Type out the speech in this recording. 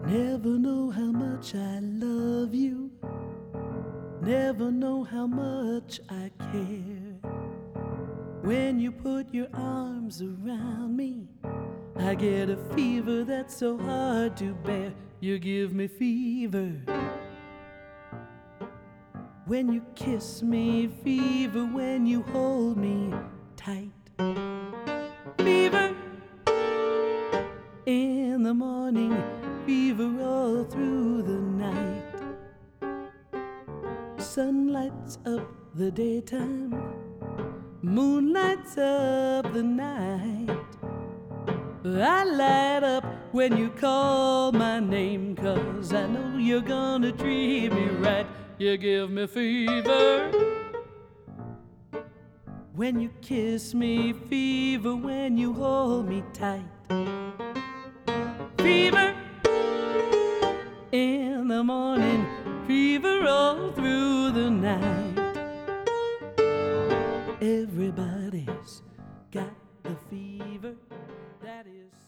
Never know how much I love you. Never know how much I care. When you put your arms around me, I get a fever that's so hard to bear. You give me fever. When you kiss me, fever. When you hold me tight, fever. In the morning, fever all through the night. Sun lights up the daytime, moon lights up the night. I light up when you call my name, 'cause I know you're gonna treat me right. You give me fever. When you kiss me, fever. When you hold me tight, fever. In the morning, fever all through the night. Everybody's got the fever that is